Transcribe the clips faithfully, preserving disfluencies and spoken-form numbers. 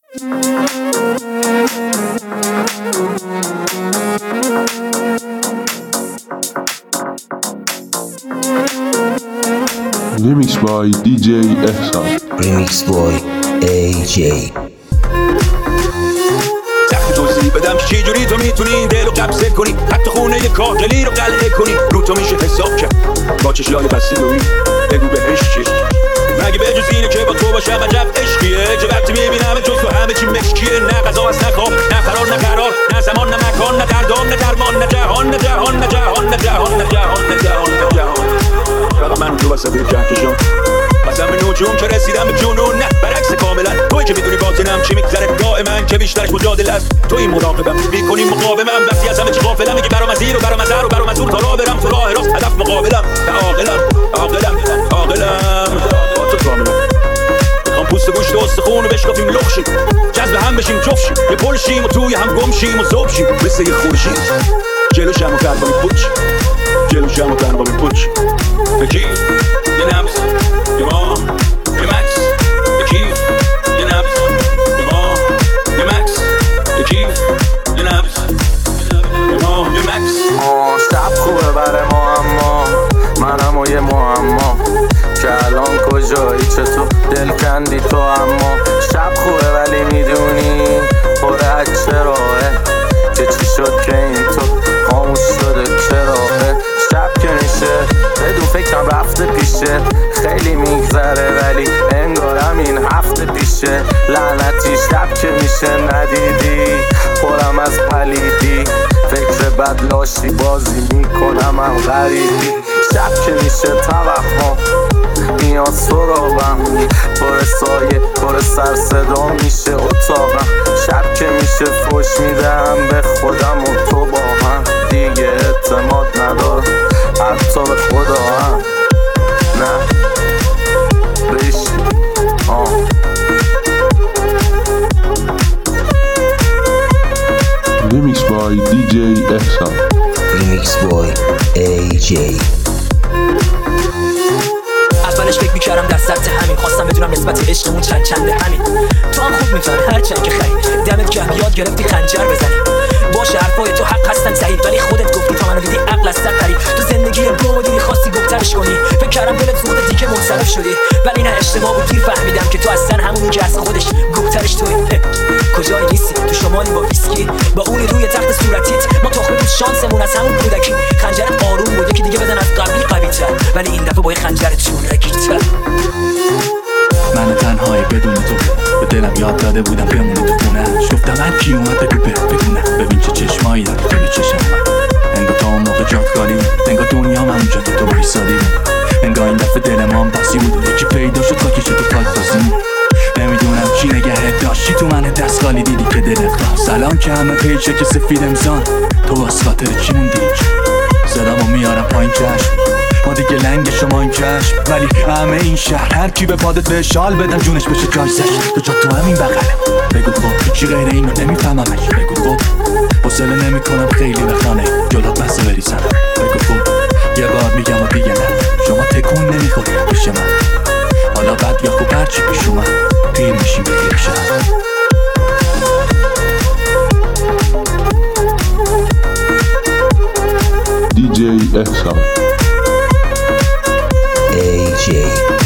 Remix by دی جی احسان. Remix boy ای جی. وقتی توضیح بدم چی جوری تو میتونی دل رو قبضه کنی، حتی خونه یه کاغلی رو قلعه کنی، رو تو میشه حساب کرد با چشای بسته دوی. بگو بهش چی مگه به جز اینه که با تو باشم عجب عشقیه، که وقتی میبینم جز تو همه چی مشکیه. نه غذا هست نه خواب نه فرار نه قرار، نه زمان نه مکان نه دردان نه درمان، نه جهان نه جهان نه جهان نه جهان نه جهان نه جهان نه جهان. فقط من تو وسط کهکشان قسم به نجوم که رسیدم به جنون، نه برعکس کاملا توی که میدونی باطنم چی میگذره. گاه من که بیشترش مجادله است، توی مراقبم میکنی مقاومم. وقتی از همه چی غافلم میگی برام از این و برام از هر و برام از اون، تا راه برم تو راه راست هدف مقابلم. عاقلم عاقلم عاقلم با تو کاملا. میخوام پوست گوشت و استخون رو بشکافیم لخشیم، جذب هم بشیم جفت شیم، یه پل شیم و توی هم گم شیم و ذوب شیم مثل یه خورشید. جلو شم و کربامی پوچ، جلو شم و کربامی پوچ. بکی یه نبض یه ما یه مکس، بکی یه نبض یه ما یه مکس، بکی یه نبض یه ما یه مکس. شب خوبه بره ما، اما منم و یه معما که الان کجایی چطور دل کندی تو. اما شب خوبه ولی میدونی پر از چراهه، که چی شد که این تو خاموش شده چراهه. شب که میشه بدون فکرم رفته پیشه، خیلی میگذره ولی انگارم این هفته پیشه. لعنتی شب که میشه ندیدی پرم از پلیدی، فکر بد لاشی بازی میکنم هم غریبی. شب که میشه توهم میاد سراغم، پر سایه پر سر صدا میشه اتاقم. شب که میشه فوش میدم به خودم و تو با هم، دیگه اعتماد ندارم حتی به خدا هم. نه بشی آه Remix by دی جی احسان. Remix boy ای جی. اولش فکر میکردم در سطح همین، خواستم بدونم نسبت عشقمون چند چنده همین. تو هم خوب میفهمی هرچند که خیلی دمت گرم یاد گرفتی خنجر بزنی. باشه حرفای تو حق هستن صحیح، ولی خودت گفتی تا منو دیدی عقل از سر پری. تو زندگی گم دیدی خواستی گفترش کنی، فکر کردم دلت سوخته دیگه منصرف شدی، ولی نه اشتباه بود دیر فهمیدم که تو اصلا همونی که اصلا خودش گفترش توی. کجایی نیستی تو شمالی با ویسکی، با اون روی تخت صورتیت ما تخمه بود شانسمون از همون کودکی. خنجرت آروم بود یکی دیگه بزن از قبلی قوی‌تر، ولی این دفعه با خنجرت چونگی‌تر. من تنهایی بدون تو به دلم یاد داده بودم بمونه تو خونه. گفتم هر کی اومد بگو به بدونه، ببین چه چشمایی داره توی چشم من. انگار تا اون موقع جات خالی بود، انگار دنیا من اونجا تو تو ایسادی بود. انگار این دفعه دل ما هم پاسی بود، یکی پیدا شد خاکش تو پاک بازی. نمیدونم چی نگهت داشتی تو من دست خالی دیدی که دلت خواست. سلام که همه پیچه که سفید امزان، تو واسه خاطر چی موندی؟ صدامو میارم پایین چشم، ما دیگه لنگ شما این چشم، ولی همه این شهر هر کی به پادت به شال بدم جونش بشه جاش زشت. تو جا تو همین بغله، بگو خب چی غیر اینو نمیفهممش. بگو خب حوصله نمیکنم خیلی به خانه جلوت بسه بریزم. بگو خب یه بار میگم و دیگه نه، شما تکون نمیخوری پیش من. حالا بد یا خوب هرچی پیش اومد پیر میشیم به یک شهر. دی جی احسان. ای جی.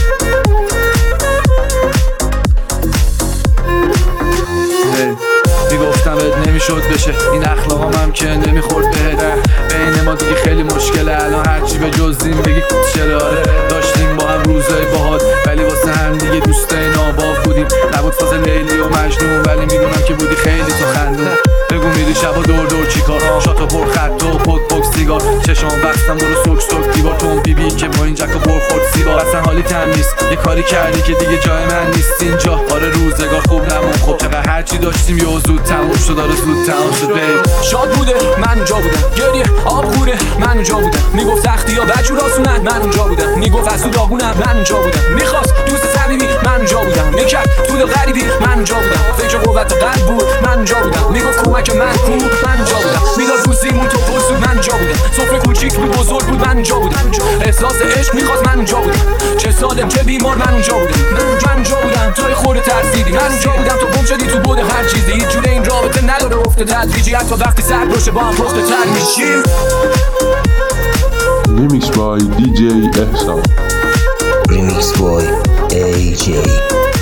میگفتم ات نمیشد بشه این اخلاقام هم که نمیخورد بهت. بین ما دیگه خیلی مشکله الان، هرچی به جزیم بگی چرا. آره داشتیم با هم روزای باحال، ولی واسه هم دیگه دوستای ناباف بودیم. نبود فاز لیلی و مجنون، ولی میدونم که بودی خیلی تو خندون. بگو میری شبا دور دور چیکار، شاتو پر خط و پک پک سیگار. چشمام بستم برو سک سک دیوار، تو اون بی بی که با این جک و برخورد سیبار. اصلا حالی تم نیست، یه کاری کردی که دیگه جای من نیست اینجا. آره روزگار خوب نمون، خب چقدر هرچی داشتیم یه زود تموم شد. آره زود تموم شد بیب. شاد بوده من اونجا بودم، گریه آب خوره من اونجا بودم. میگفت سختی یا بجور آسونن من اونجا بودم. میگفت از تو داغونم من اونجا بودم. میخواست دوست صمیمی من اونجا بودم. میکرد تو دل غریبی من اونجا بودم. فکر قوت قلب بود من اونجا بودم. میگفت کمک من کو من اونجا بودم. میداد روزیمون تو پرسود من اونجا بودم. سفره کوچیک بود بزرگ بود من اونجا بودم. احساس عشق میخواست من اونجا بودم. چه سالم چه بیمار من اونجا بودم. من اونجا بودم توی خورده ترسیدی من اونجا بودم. تو گم شدی تو بود هر چیزی، هیچ جوره این رابطه نداره افت تدریجی، حتی وقتی سر باشه با هم پخت تر میشیم. Remix by دی جی احسان. Remix boy A J